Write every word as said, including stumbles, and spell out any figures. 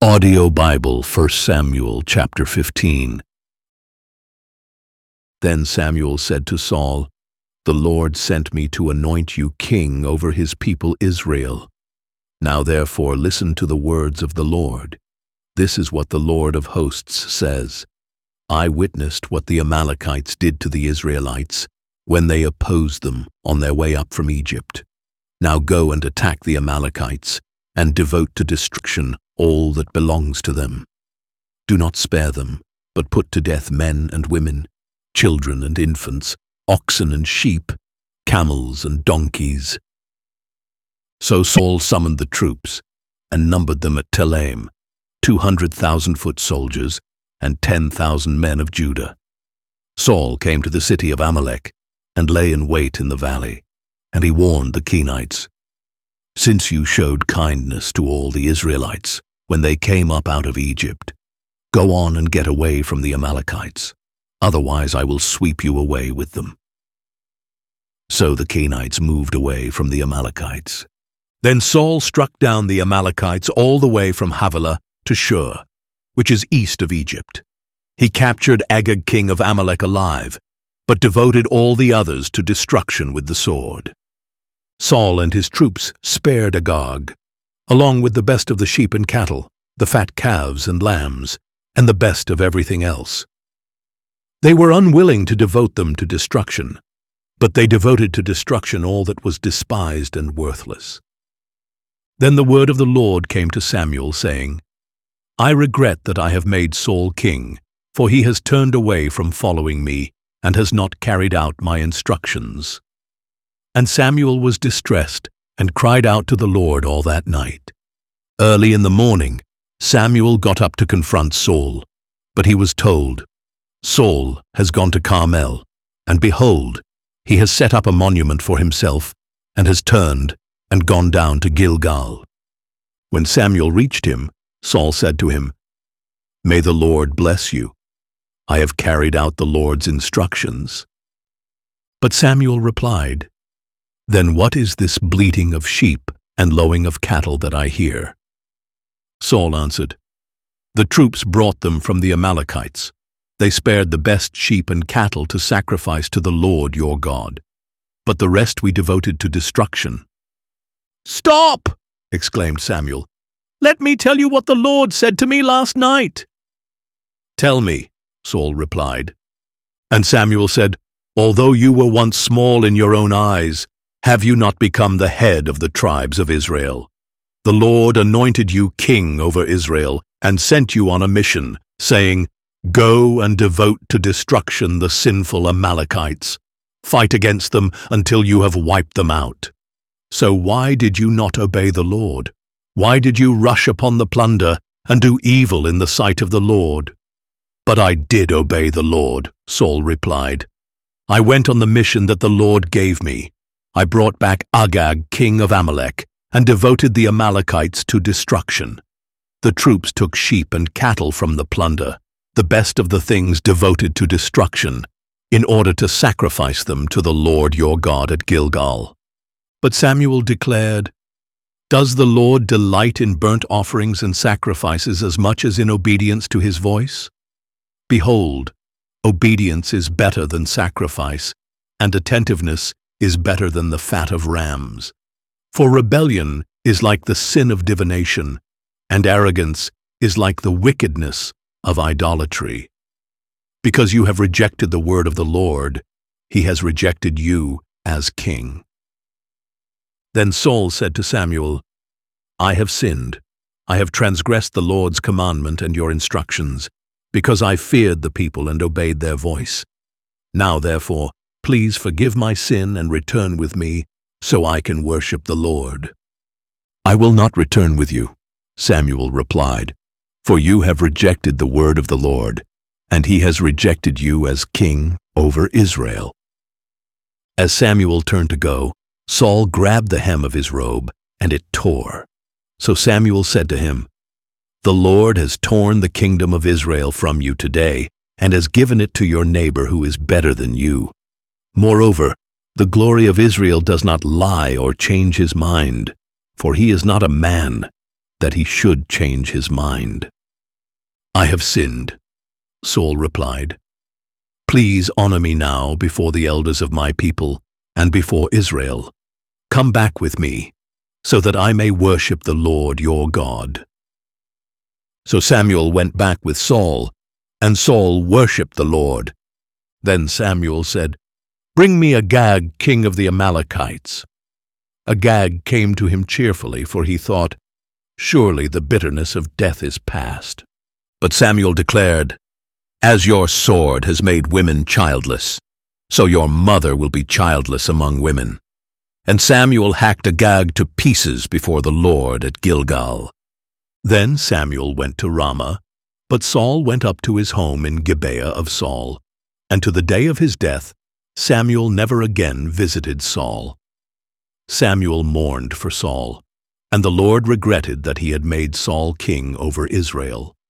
Audio Bible, First Samuel chapter fifteen. Then Samuel said to Saul, "The Lord sent me to anoint you king over his people Israel. Now therefore listen to the words of the Lord. This is what the Lord of hosts says. I witnessed what the Amalekites did to the Israelites when they opposed them on their way up from Egypt. Now go and attack the Amalekites and devote to destruction all that belongs to them. Do not spare them, but put to death men and women, children and infants, oxen and sheep, camels and donkeys." So Saul summoned the troops and numbered them at Telaim, two hundred thousand foot soldiers and ten thousand men of Judah. Saul came to the city of Amalek and lay in wait in the valley, and he warned the Kenites, "Since you showed kindness to all the Israelites when they came up out of Egypt, go on and get away from the Amalekites, otherwise I will sweep you away with them." So the Kenites moved away from the Amalekites. Then Saul struck down the Amalekites all the way from Havilah to Shur, which is east of Egypt. He captured Agag king of Amalek alive, but devoted all the others to destruction with the sword. Saul and his troops spared Agag, along with the best of the sheep and cattle, the fat calves and lambs, and the best of everything else. They were unwilling to devote them to destruction, but they devoted to destruction all that was despised and worthless. Then the word of the Lord came to Samuel, saying, "I regret that I have made Saul king, for he has turned away from following me and has not carried out my instructions." And Samuel was distressed and cried out to the Lord all that night. Early in the morning, Samuel got up to confront Saul, but he was told, "Saul has gone to Carmel, and behold, he has set up a monument for himself and has turned and gone down to Gilgal." When Samuel reached him, Saul said to him, "May the Lord bless you. I have carried out the Lord's instructions." But Samuel replied, "Then what is this bleating of sheep and lowing of cattle that I hear?" Saul answered, "The troops brought them from the Amalekites. They spared the best sheep and cattle to sacrifice to the Lord your God, but the rest we devoted to destruction." "Stop!" exclaimed Samuel. "Let me tell you what the Lord said to me last night." "Tell me," Saul replied. And Samuel said, "Although you were once small in your own eyes, have you not become the head of the tribes of Israel? The Lord anointed you king over Israel and sent you on a mission, saying, 'Go and devote to destruction the sinful Amalekites. Fight against them until you have wiped them out.' So why did you not obey the Lord? Why did you rush upon the plunder and do evil in the sight of the Lord?" "But I did obey the Lord," Saul replied. "I went on the mission that the Lord gave me. I brought back Agag, king of Amalek, and devoted the Amalekites to destruction. The troops took sheep and cattle from the plunder, the best of the things devoted to destruction, in order to sacrifice them to the Lord your God at Gilgal." But Samuel declared, "Does the Lord delight in burnt offerings and sacrifices as much as in obedience to his voice? Behold, obedience is better than sacrifice, and attentiveness is better than the fat of rams. For rebellion is like the sin of divination, and arrogance is like the wickedness of idolatry. Because you have rejected the word of the Lord, he has rejected you as king." Then Saul said to Samuel, "I have sinned. I have transgressed the Lord's commandment and your instructions, because I feared the people and obeyed their voice. Now therefore, please forgive my sin and return with me, so I can worship the Lord." "I will not return with you," Samuel replied, "for you have rejected the word of the Lord, and he has rejected you as king over Israel." As Samuel turned to go, Saul grabbed the hem of his robe, and it tore. So Samuel said to him, "The Lord has torn the kingdom of Israel from you today, and has given it to your neighbor who is better than you. Moreover, the glory of Israel does not lie or change his mind, for he is not a man, that he should change his mind. "I have sinned," Saul replied. "Please honor me now before the elders of my people and before Israel. Come back with me, so that I may worship the Lord your God." So Samuel went back with Saul, and Saul worshipped the Lord. Then Samuel said, "Bring me Agag, king of the Amalekites." Agag came to him cheerfully, for he thought, "Surely the bitterness of death is past." But Samuel declared, "As your sword has made women childless, so your mother will be childless among women." And Samuel hacked Agag to pieces before the Lord at Gilgal. Then Samuel went to Ramah, but Saul went up to his home in Gibeah of Saul, and to the day of his death Samuel never again visited Saul. Samuel mourned for Saul, and the Lord regretted that he had made Saul king over Israel.